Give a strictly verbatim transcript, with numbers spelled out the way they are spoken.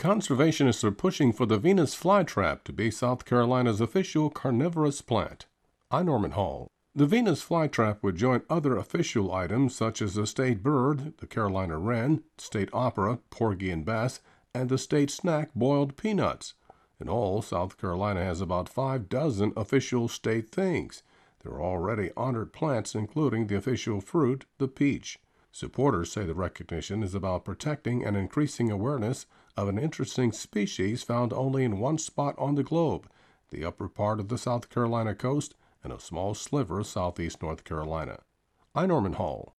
Conservationists are pushing for the Venus flytrap to be South Carolina's official carnivorous plant. I'm Norman Hall. The Venus flytrap would join other official items such as the state bird, the Carolina wren, state opera, porgy and bess, and the state snack, boiled peanuts. In all, South Carolina has about five dozen official state things. There are already honored plants, including the official fruit, the peach. Supporters say the recognition is about protecting and increasing awareness of an interesting species found only in one spot on the globe, the upper part of the South Carolina coast and a small sliver of southeast North Carolina. I'm Norman Hall.